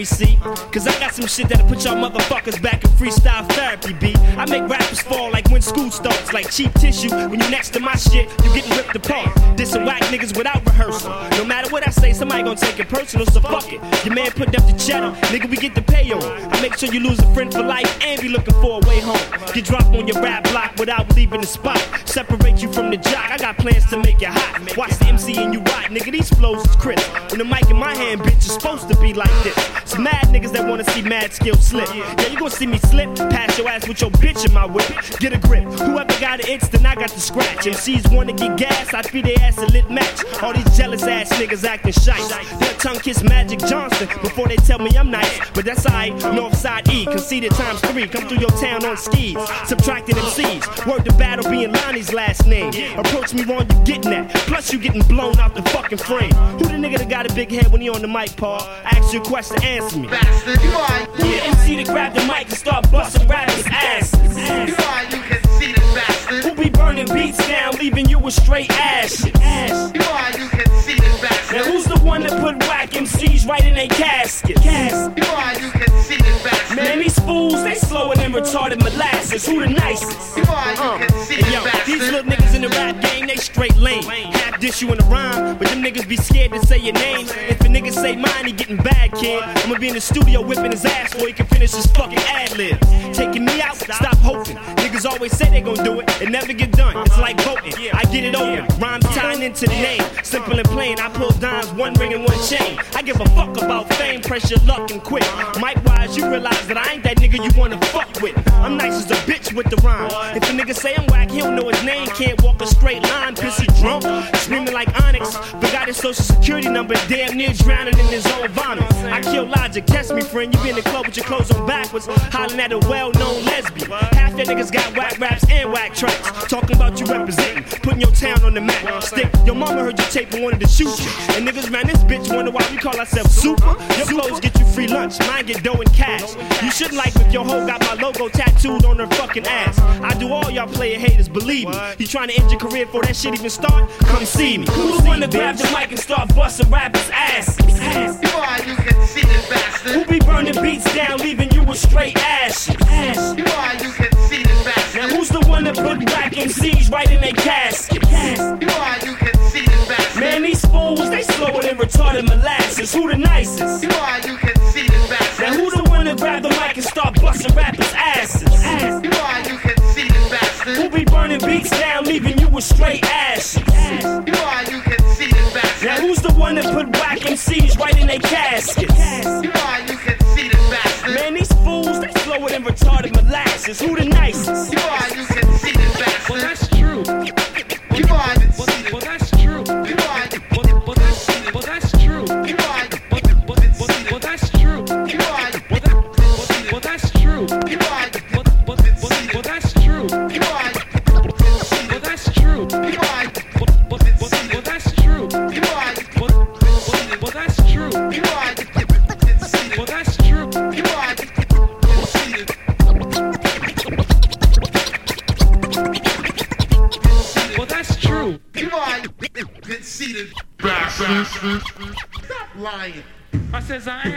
therapy, see? Cause I got some shit that'll put y'all motherfuckers back in freestyle therapy, B. I make rappers fall like when school starts, like cheap tissue. When you next to my shit, you getting ripped apart. Dissing whack niggas without rehearsal. No matter what I say, somebody gon' take it personal, so fuck it. Your man put up the cheddar, nigga, we get the pay on. I make sure you lose a friend for life and be looking for a way home. Get dropped on your rap block without leaving the spot. Separate you from the jock, I got plans to make it hot. Watch the MC and you rot, nigga, these flows is crisp. When the mic in my hand, bitch, it's supposed to be like this. Some mad niggas that wanna see mad skill slip. Yeah, you gon' see me slip, pass your ass with your bitch in my whip. Get a grip, whoever got an itch, then I got the scratch. MCs wanna get gas, I feed their ass a lit match. All these jealous ass niggas acting shite. They'll tongue kiss Magic Johnson before they tell me I'm nice. But that's alright, Northside E, conceded times 3. Come through your town on skis, subtracting MCs. Word to battle being Lonnie's last name. Approach me wrong, you getting that. Plus you getting blown out the fucking frame. Who the nigga that got a big head when he on the mic, Paul? I ask you a question, answer me. Bastard, you are. Who the MC to grab the mic and start busting rappers' asses? You are, you conceited bastard. Who be burning beats down, leaving you with straight ashes? You are, you conceited bastard. Now who's the one that put whack MCs right in their caskets? You are, you conceited bastard. Man, these fools, they slower than retarded molasses. Who the nicest? You are, you conceited bastard. These little niggas in the rap game, they straight lame. Half dish you in the rhyme, but them niggas be scared to say your name. If a nigga say mine, he getting bad, kid. I'ma be in the studio whipping his ass before he can finish his fucking ad-libs. Taking me out, stop hoping. Niggas always say they gon' do it, and never get done. It's like voting, I get it open. Rhymes tying into the name, simple and plain. I pull dimes, one ring and one chain. I give a fuck about fame, pressure, luck, and quick. Mic-wise, you realize that I ain't that nigga you wanna fuck with. I'm nice as a bitch with the rhyme. If a nigga say I'm whack, he don't know his name. Can't walk a straight line, pissy drunk, screaming like Onyx. Forgot his social security number, damn near drowning in his own vomit. I kill logic, test me, friend. You be in the club with your clothes on backwards, hollering at a well-known lesbian. Half your niggas got whack raps and whack tracks, talking about you representing, putting your town on the map. Stick, your mama heard your tape and wanted to shoot you. And niggas ran this bitch, wonder why we call ourselves super. Your clothes get you free lunch, mine get dough and cash. You shouldn't like if your hoe got my logo tattooed on her fucking ass. I do all y'all player haters, believe me. You trying to end your career before that shit even start? Come see me. Who's the one to grab the mic and start busting rappers' asses? You are, you conceited bastard. Who be burning beats down, leaving you with straight ashes? You are, you conceited bastard. Now who's the one that put whack MCs right in their caskets? You are, you conceited bastard. Man, these fools, they slower than retarded molasses. Who the nicest? You are, you conceited bastard. Now who the one that grab the mic and start busting rappers' asses? You are, you conceited bastard. Who be burning beats down, leaving you with straight ashes? You are, you conceited bastard. Now who's the one that put whack MCs right in their caskets? You are, you conceited bastard. Man, these fools, they slower than retarded molasses. Who the nicest? You are, you conceited bastard. Well, that's true. You are, Well, that's true. you are, Well, that's true. you are, Well, that's true. you are, Well, that's true. you are, Well, that's true. you are, Well, that's true. you are, Well, that's true. you are, Well, that's true. you are, Well, that's true. you are. Well, that's true. You are conceited bastard. Stop lying. I says I